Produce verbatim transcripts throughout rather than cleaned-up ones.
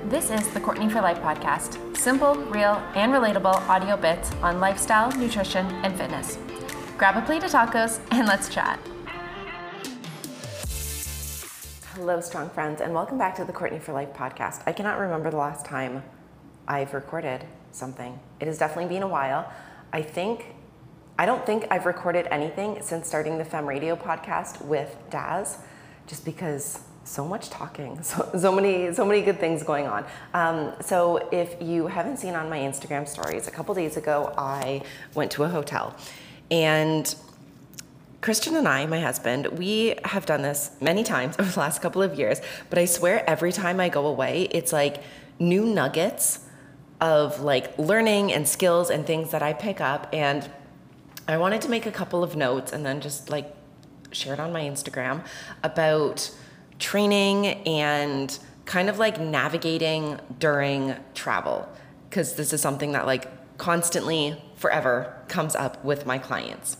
This is the Courtney for Life podcast. Simple, real, and relatable audio bits on lifestyle, nutrition, and fitness. Grab a plate of tacos and let's chat. Hello, strong friends, and welcome back to the Courtney for Life podcast. I cannot remember the last time I've recorded something. It has definitely been a while. I think, I don't think I've recorded anything since starting the Femme Radio podcast with Daz, just because so much talking, so, so many, so many good things going on. Um, so if you haven't seen on my Instagram stories, a couple days ago, I went to a hotel, and Christian and I, my husband, we have done this many times over the last couple of years, but I swear every time I go away, it's like new nuggets of like learning and skills and things that I pick up. And I wanted to make a couple of notes and then just like share it on my Instagram about training and kind of like navigating during travel, because this is something that like constantly, forever comes up with my clients.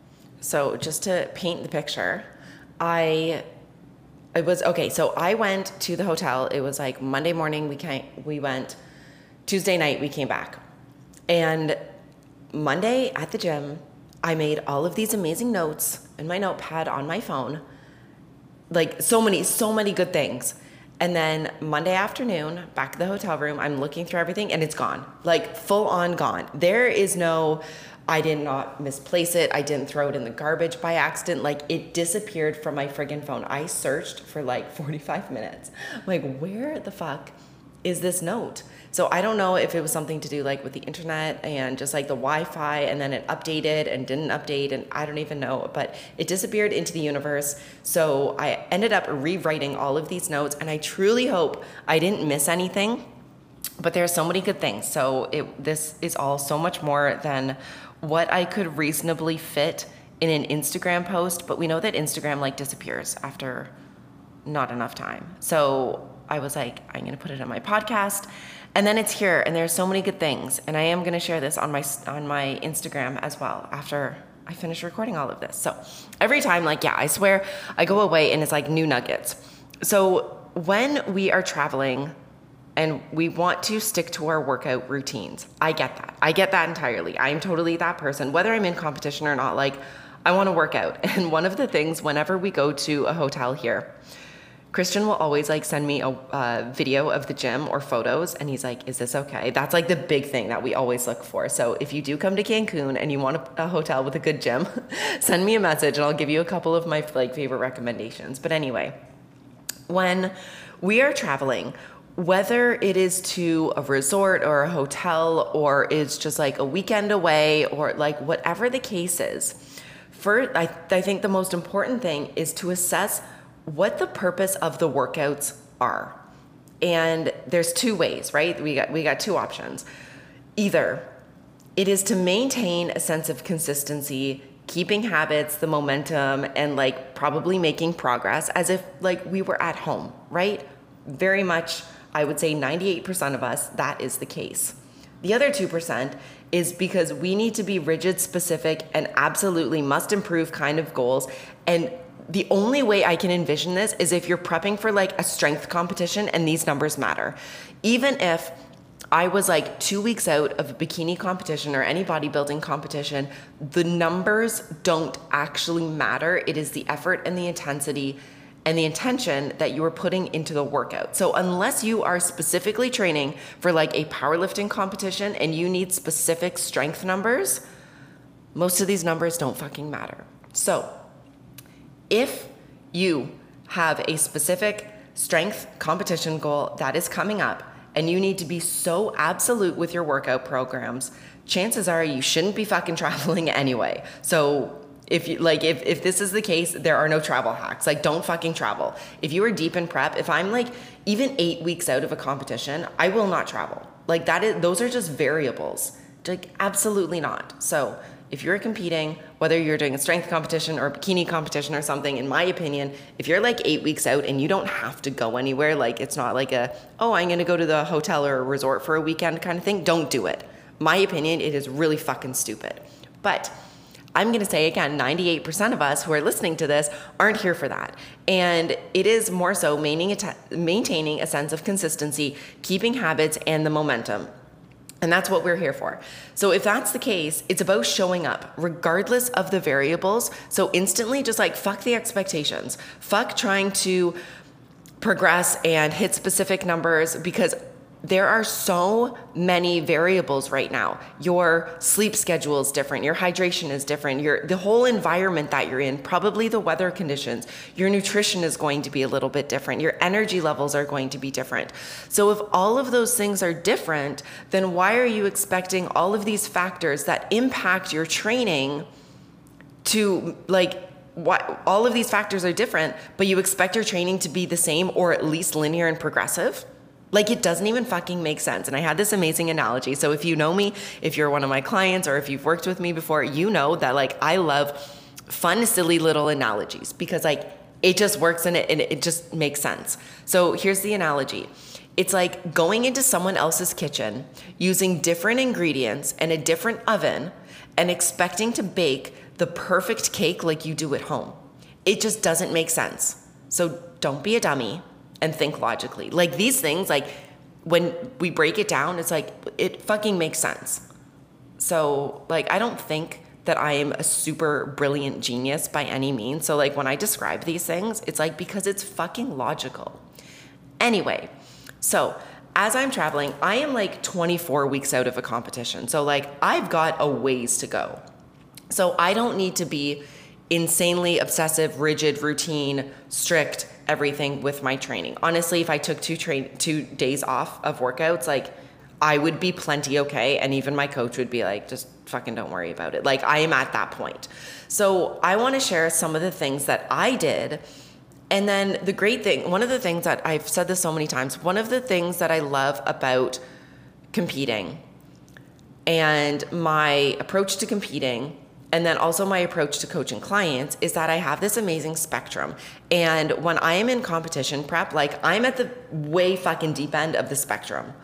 So just to paint the picture, I, it was, okay, so I went to the hotel. It was like Monday morning, we came, we went, Tuesday night, we came back. And Monday at the gym, I made all of these amazing notes in my notepad on my phone. Like so many, so many good things. And then Monday afternoon, back at the hotel room, I'm looking through everything and it's gone. Like full on gone. There is no, I did not misplace it. I didn't throw it in the garbage by accident. Like it disappeared from my friggin' phone. I searched for like forty-five minutes. Like, where the fuck is this note? So I don't know if it was something to do like with the internet and just like the Wi-Fi, and then it updated and didn't update, and I don't even know, but it disappeared into the universe. So I ended up rewriting all of these notes, and I truly hope I didn't miss anything, but there are so many good things. So it, this is all so much more than what I could reasonably fit in an Instagram post, but we know that Instagram like disappears after not enough time. So I was like, I'm going to put it on my podcast. And then it's here, and there's so many good things. And I am going to share this on my on my Instagram as well after I finish recording all of this. So every time, like, yeah, I swear I go away and it's like new nuggets. So when we are traveling and we want to stick to our workout routines, I get that. I get that entirely. I'm totally that person, whether I'm in competition or not. Like, I want to work out. And one of the things, whenever we go to a hotel here, Christian will always like send me a uh, video of the gym or photos, and he's like, is this okay? That's like the big thing that we always look for. So if you do come to Cancun and you want a, a hotel with a good gym, send me a message and I'll give you a couple of my like favorite recommendations. But anyway, when we are traveling, whether it is to a resort or a hotel, or it's just like a weekend away, or like whatever the case is, first, I, I think the most important thing is to assess what the purpose of the workouts are. And there's two ways, right? We got we got two options. Either it is to maintain a sense of consistency, keeping habits, the momentum, and like probably making progress as if like we were at home, right? Very much, I would say ninety-eight percent of us, that is the case. The other two percent is because we need to be rigid, specific, and absolutely must improve kind of goals. And the only way I can envision this is if you're prepping for like a strength competition and these numbers matter. Even if I was like two weeks out of a bikini competition or any bodybuilding competition, the numbers don't actually matter. It is the effort and the intensity and the intention that you are putting into the workout. So unless you are specifically training for like a powerlifting competition and you need specific strength numbers, most of these numbers don't fucking matter. So if you have a specific strength competition goal that is coming up and you need to be so absolute with your workout programs, chances are you shouldn't be fucking traveling anyway. So if you like, if, if this is the case, there are no travel hacks. Like, don't fucking travel. If you are deep in prep, if I'm like even eight weeks out of a competition, I will not travel. Like that is, those are just variables. Like absolutely not. So if you're competing, whether you're doing a strength competition or a bikini competition or something, in my opinion, if you're like eight weeks out and you don't have to go anywhere, like it's not like a, oh, I'm going to go to the hotel or a resort for a weekend kind of thing, don't do it. My opinion, it is really fucking stupid. But I'm going to say again, ninety-eight percent of us who are listening to this aren't here for that. And it is more so maintaining a sense of consistency, keeping habits and the momentum. And that's what we're here for. So if that's the case, it's about showing up regardless of the variables. So instantly just like fuck the expectations, fuck trying to progress and hit specific numbers, because there are so many variables right now. Your sleep schedule is different. Your hydration is different. Your, the whole environment that you're in, probably the weather conditions, your nutrition is going to be a little bit different. Your energy levels are going to be different. So if all of those things are different, then why are you expecting all of these factors that impact your training to like, why, all of these factors are different, but you expect your training to be the same or at least linear and progressive? Like, it doesn't even fucking make sense. And I had this amazing analogy. So if you know me, if you're one of my clients, or if you've worked with me before, you know that like I love fun, silly little analogies, because like it just works and it, and it just makes sense. So here's the analogy. It's like going into someone else's kitchen, using different ingredients and a different oven, and expecting to bake the perfect cake like you do at home. It just doesn't make sense. So don't be a dummy and think logically. Like these things, like when we break it down, it's like, it fucking makes sense. So like, I don't think that I am a super brilliant genius by any means. So like when I describe these things, it's like, because it's fucking logical. Anyway, so as I'm traveling, I am like twenty-four weeks out of a competition. So like I've got a ways to go. So I don't need to be insanely obsessive, rigid, routine, strict, everything with my training. Honestly, if I took two train two days off of workouts, like I would be plenty okay. And even my coach would be like, just fucking don't worry about it. Like I am at that point. So I want to share some of the things that I did. And then the great thing, one of the things that I've said this so many times, one of the things that I love about competing and my approach to competing, and then also my approach to coaching clients, is that I have this amazing spectrum. And when I am in competition prep, like I'm at the way fucking deep end of the spectrum.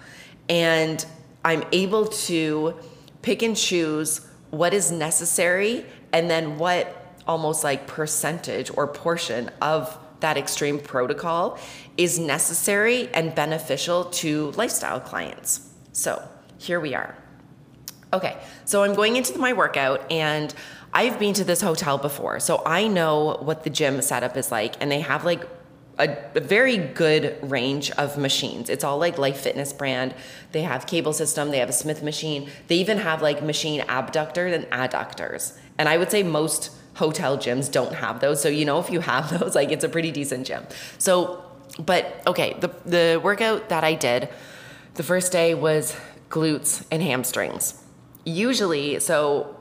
And I'm able to pick and choose what is necessary and then what almost like percentage or portion of that extreme protocol is necessary and beneficial to lifestyle clients. So here we are. Okay, so I'm going into my workout, and I've been to this hotel before, so I know what the gym setup is like, and they have like a, a very good range of machines. It's all like Life Fitness brand. They have cable system, they have a Smith machine. They even have like machine abductors and adductors. And I would say most hotel gyms don't have those. So, you know, if you have those, like it's a pretty decent gym. So, but okay, the, the workout that I did, the first day was glutes and hamstrings. Usually, so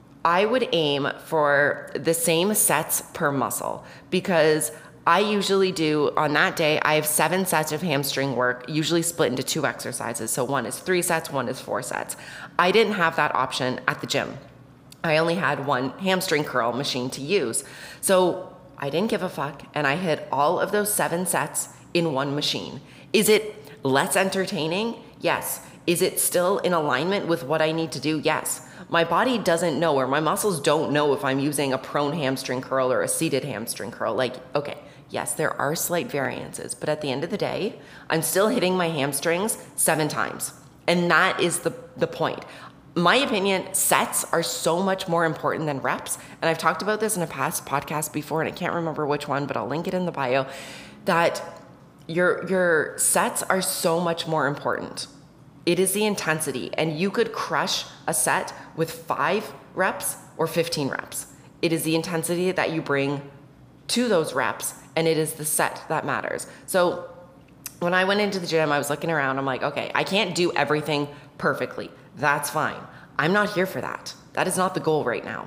I would aim for the same sets per muscle, because I usually do, on that day, I have seven sets of hamstring work, usually split into two exercises. So one is three sets, one is four sets. I didn't have that option at the gym. I only had one hamstring curl machine to use. So I didn't give a fuck, and I hit all of those seven sets in one machine. Is it less entertaining? Yes. Is it still in alignment with what I need to do? Yes. My body doesn't know, or my muscles don't know if I'm using a prone hamstring curl or a seated hamstring curl. Like, okay, yes, there are slight variances, but at the end of the day, I'm still hitting my hamstrings seven times. And that is the, the point. My opinion, sets are so much more important than reps. And I've talked about this in a past podcast before, and I can't remember which one, but I'll link it in the bio, that your, your sets are so much more important. It is the intensity, and you could crush a set with five reps or fifteen reps. It is the intensity that you bring to those reps, and it is the set that matters. So when I went into the gym, I was looking around, I'm like, okay, I can't do everything perfectly. That's fine. I'm not here for that. That is not the goal right now.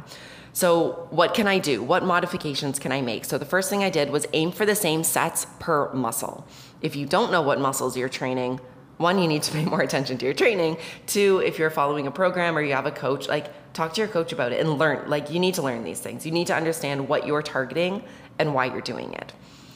So what can I do? What modifications can I make? So the first thing I did was aim for the same sets per muscle. If you don't know what muscles you're training, one, you need to pay more attention to your training. Two, if you're following a program or you have a coach, like talk to your coach about it and learn. Like you need to learn these things. You need to understand what you're targeting and why you're doing it.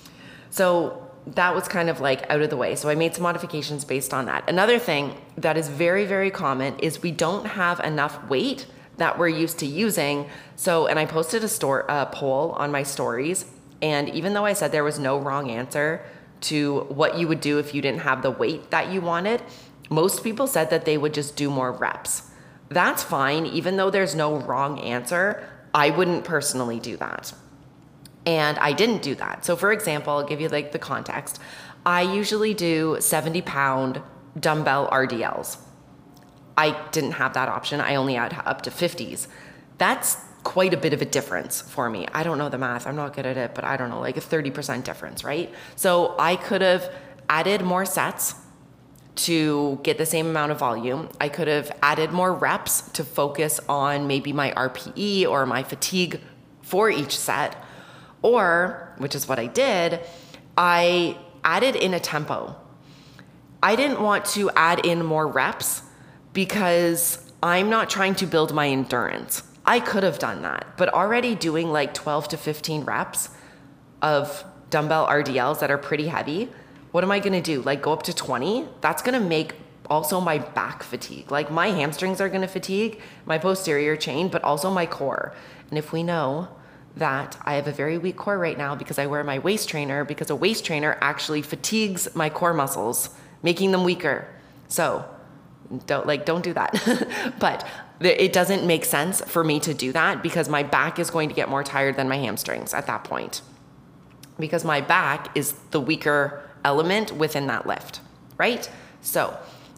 So that was kind of like out of the way. So I made some modifications based on that. Another thing that is very, very common is we don't have enough weight that we're used to using. So, and I posted a store a poll on my stories, and even though I said there was no wrong answer to what you would do if you didn't have the weight that you wanted, most people said that they would just do more reps. That's fine. Even though there's no wrong answer, I wouldn't personally do that. And I didn't do that. So for example, I'll give you like the context. I usually do seventy pound dumbbell R D Ls. I didn't have that option. I only had up to fifties. That's quite a bit of a difference for me. I don't know the math. I'm not good at it, but I don't know, like a thirty percent difference, right? So I could have added more sets to get the same amount of volume. I could have added more reps to focus on maybe my R P E or my fatigue for each set. Or, which is what I did, I added in a tempo. I didn't want to add in more reps because I'm not trying to build my endurance. I could have done that, but already doing like twelve to fifteen reps of dumbbell R D Ls that are pretty heavy, what am I gonna do? Like go up to twenty? That's gonna make also my back fatigue. Like my hamstrings are gonna fatigue, my posterior chain, but also my core. And if we know that I have a very weak core right now because I wear my waist trainer, because a waist trainer actually fatigues my core muscles, making them weaker. So don't like, don't do that. But it doesn't make sense for me to do that because my back is going to get more tired than my hamstrings at that point, because my back is the weaker element within that lift, right? So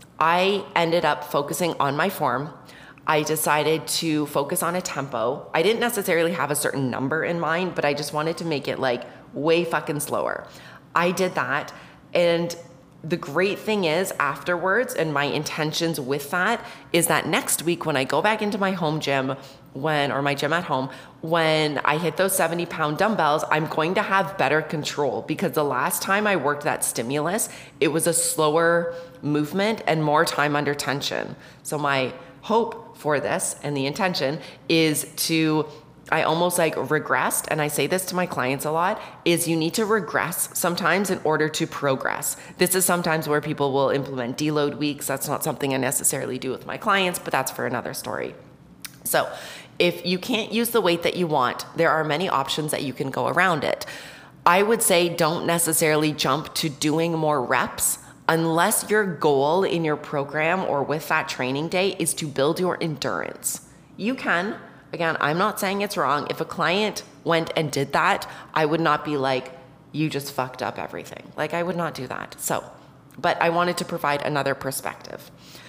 I ended up focusing on my form. I decided to focus on a tempo. I didn't necessarily have a certain number in mind, but I just wanted to make it like way fucking slower. I did that. And the great thing is afterwards, and my intentions with that is that next week when I go back into my home gym, when, or my gym at home, when I hit those seventy pound dumbbells, I'm going to have better control, because the last time I worked that stimulus, it was a slower movement and more time under tension. So my hope for this and the intention is to, I almost like regressed, and I say this to my clients a lot, is you need to regress sometimes in order to progress. This is sometimes where people will implement deload weeks. That's not something I necessarily do with my clients, but that's for another story. So if you can't use the weight that you want, there are many options that you can go around it. I would say don't necessarily jump to doing more reps unless your goal in your program or with that training day is to build your endurance. You can. Again, I'm not saying it's wrong. If a client went and did that, I would not be like, you just fucked up everything. Like, I would not do that. So, but I wanted to provide another perspective.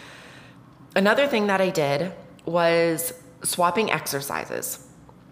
Another thing that I did was swapping exercises.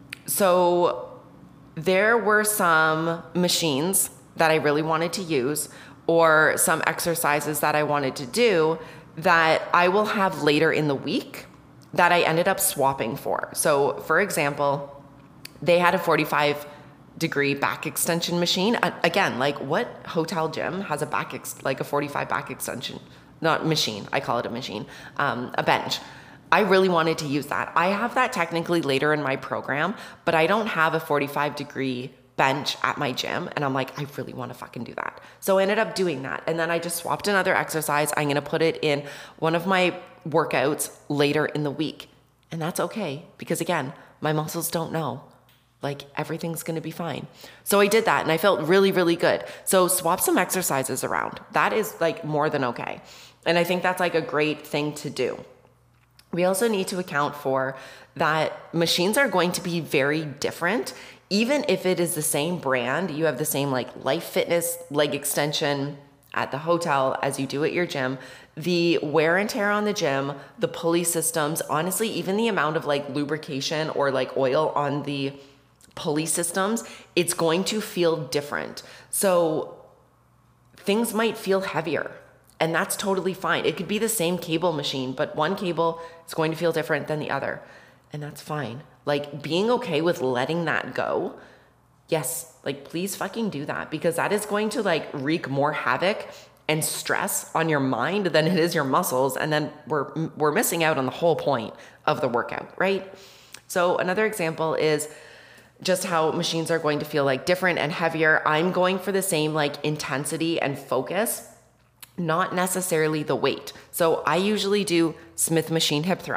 So there were some machines that I really wanted to use, or some exercises that I wanted to do that I will have later in the week that I ended up swapping for. So for example, they had a forty-five degree back extension machine. Again, like what hotel gym has a back, ex- like a forty-five back extension, not machine, I call it a machine, um, a bench. I really wanted to use that. I have that technically later in my program, but I don't have a forty-five degree bench at my gym. And I'm like, I really want to fucking do that. So I ended up doing that. And then I just swapped another exercise. I'm going to put it in one of my workouts later in the week. And that's okay. Because again, my muscles don't know. Like everything's going to be fine. So I did that and I felt really, really good. So swap some exercises around. That is like more than okay. And I think that's like a great thing to do. We also need to account for that machines are going to be very different. Even if it is the same brand, you have the same like Life Fitness leg extension at the hotel as you do at your gym, the wear and tear on the gym, the pulley systems, honestly, even the amount of like lubrication or like oil on the pulley systems, it's going to feel different. So things might feel heavier. And that's totally fine. It could be the same cable machine, but one cable is going to feel different than the other. And that's fine. Like being okay with letting that go. Yes, like please fucking do that, because that is going to like wreak more havoc and stress on your mind than it is your muscles. And then we're, we're missing out on the whole point of the workout, right? So another example is just how machines are going to feel like different and heavier. I'm going for the same like intensity and focus, not necessarily the weight. So I usually do Smith machine hip thrusts.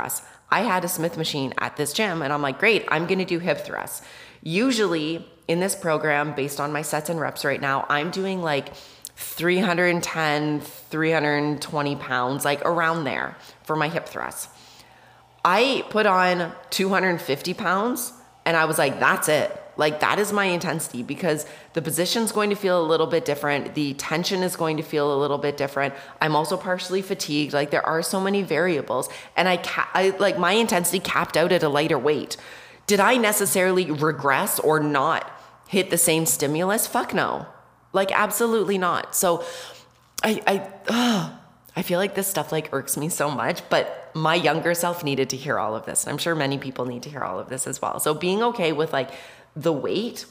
I had a Smith machine at this gym and I'm like, great, I'm going to do hip thrusts. Usually in this program, based on my sets and reps right now, I'm doing like three hundred ten, three hundred twenty pounds, like around there for my hip thrusts. I put on two hundred fifty pounds and I was like, that's it. Like that is my intensity, because the position's going to feel a little bit different. The tension is going to feel a little bit different. I'm also partially fatigued. Like there are so many variables, and I, ca- I like my intensity capped out at a lighter weight. Did I necessarily regress or not hit the same stimulus? Fuck no. Like absolutely not. So I, I, ugh, I feel like this stuff like irks me so much, but my younger self needed to hear all of this. And I'm sure many people need to hear all of this as well. So being okay with like the weight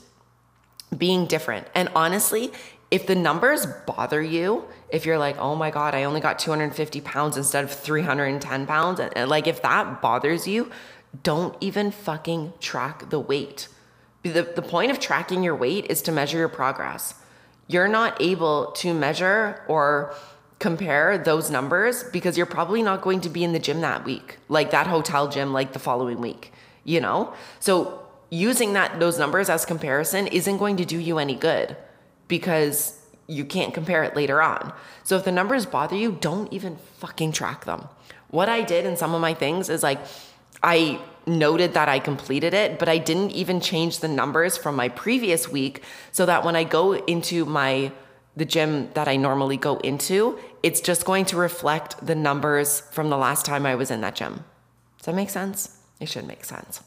being different. And honestly, if the numbers bother you, if you're like, oh my God, I only got two hundred fifty pounds instead of three hundred ten pounds. And like, if that bothers you, don't even fucking track the weight. The, the point of tracking your weight is to measure your progress. You're not able to measure or compare those numbers because you're probably not going to be in the gym that week, like that hotel gym, like the following week, you know? So using that those numbers as comparison isn't going to do you any good because you can't compare it later on. So if the numbers bother you, don't even fucking track them. What I did in some of my things is like, I noted that I completed it, but I didn't even change the numbers from my previous week so that when I go into my the gym that I normally go into, it's just going to reflect the numbers from the last time I was in that gym. Does that make sense? It should make sense.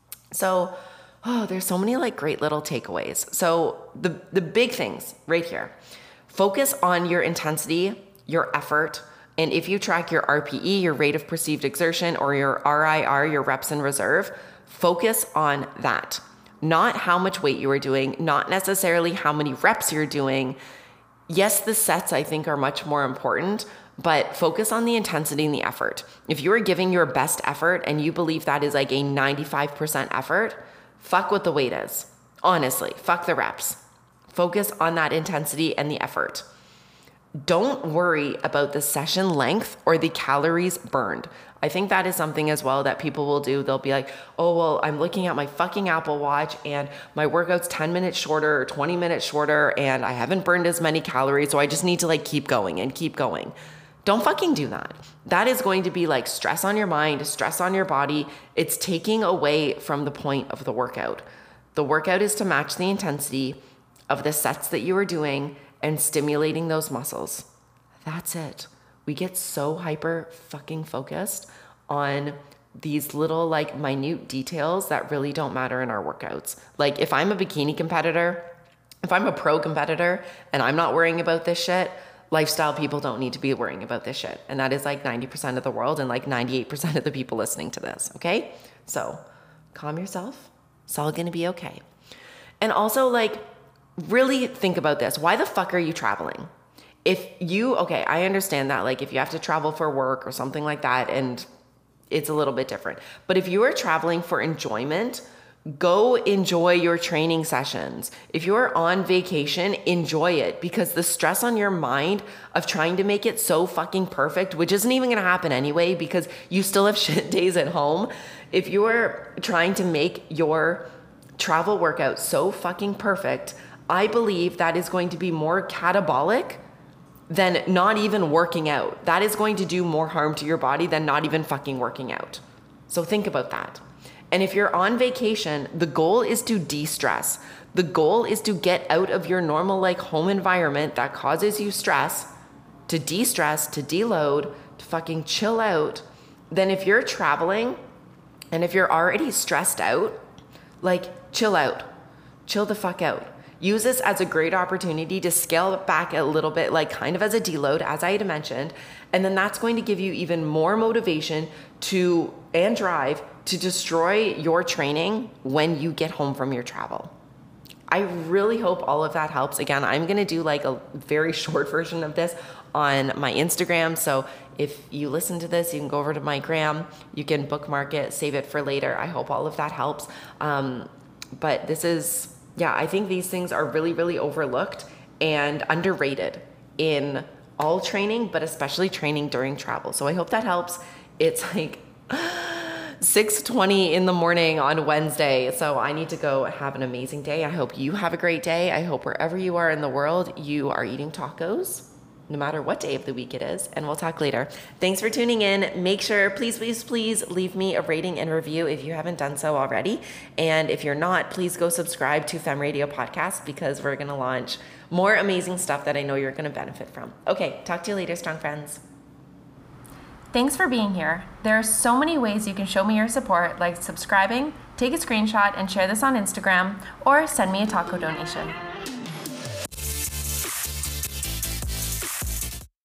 So, oh, there's so many like great little takeaways. So the, the big things right here, focus on your intensity, your effort. And if you track your R P E, your rate of perceived exertion, or your R I R, your reps in reserve, focus on that. Not how much weight you are doing, not necessarily how many reps you're doing. Yes, the sets I think are much more important, but focus on the intensity and the effort. If you are giving your best effort and you believe that is like a ninety-five percent effort, fuck what the weight is. Honestly, fuck the reps. Focus on that intensity and the effort. Don't worry about the session length or the calories burned. I think that is something as well that people will do. They'll be like, oh, well, I'm looking at my fucking Apple Watch and my workout's ten minutes shorter or twenty minutes shorter and I haven't burned as many calories, so I just need to like keep going and keep going. Don't fucking do that. That is going to be like stress on your mind, stress on your body. It's taking away from the point of the workout. The workout is to match the intensity of the sets that you are doing and stimulating those muscles. That's it. We get so hyper fucking focused on these little like minute details that really don't matter in our workouts. Like if I'm a bikini competitor, if I'm a pro competitor and I'm not worrying about this shit, lifestyle people don't need to be worrying about this shit. And that is like ninety percent of the world and like ninety-eight percent of the people listening to this, okay? So calm yourself. It's all gonna be okay. And also like really think about this. Why the fuck are you traveling? If you, okay, I understand that like if you have to travel for work or something like that and it's a little bit different. But if you are traveling for enjoyment, go enjoy your training sessions. If you're on vacation, enjoy it, because the stress on your mind of trying to make it so fucking perfect, which isn't even gonna happen anyway because you still have shit days at home. If you're trying to make your travel workout so fucking perfect, I believe that is going to be more catabolic than not even working out. That is going to do more harm to your body than not even fucking working out. So think about that. And if you're on vacation, the goal is to de-stress. The goal is to get out of your normal like home environment that causes you stress, to de-stress, to deload, to fucking chill out. Then if you're traveling and if you're already stressed out, like chill out, chill the fuck out. Use this as a great opportunity to scale it back a little bit, like kind of as a deload, as I had mentioned. And then that's going to give you even more motivation to and drive to destroy your training when you get home from your travel. I really hope all of that helps. Again, I'm going to do like a very short version of this on my Instagram. So if you listen to this, you can go over to my gram, you can bookmark it, save it for later. I hope all of that helps. Um, but this is, yeah, I think these things are really, really overlooked and underrated in all training, but especially training during travel. So I hope that helps. It's like, six twenty in the morning on Wednesday. So I need to go have an amazing day. I hope you have a great day. I hope wherever you are in the world, you are eating tacos, no matter what day of the week it is, and we'll talk later. Thanks for tuning in. Make sure, please, please, please leave me a rating and review if you haven't done so already. And if you're not, please go subscribe to Femme Radio Podcast, because we're gonna launch more amazing stuff that I know you're gonna benefit from. Okay, talk to you later, strong friends. Thanks for being here. There are so many ways you can show me your support, like subscribing, take a screenshot and share this on Instagram, or send me a taco donation.